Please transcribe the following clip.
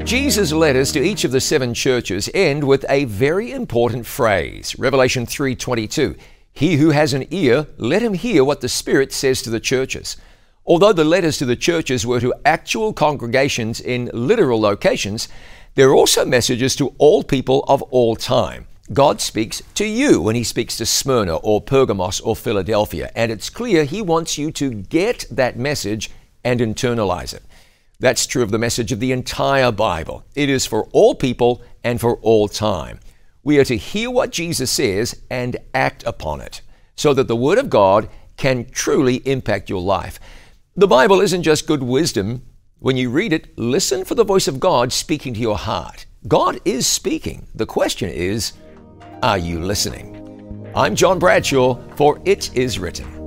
Jesus' letters to each of the 7 churches end with a very important phrase. Revelation 3:22. He who has an ear, let him hear what the Spirit says to the churches. Although the letters to the churches were to actual congregations in literal locations, there are also messages to all people of all time. God speaks to you when he speaks to Smyrna or Pergamos or Philadelphia, and it's clear he wants you to get that message and internalize it. That's true of the message of the entire Bible. It is for all people and for all time. We are to hear what Jesus says and act upon it so that the Word of God can truly impact your life. The Bible isn't just good wisdom. When you read it, listen for the voice of God speaking to your heart. God is speaking. The question is, are you listening? I'm John Bradshaw for It Is Written.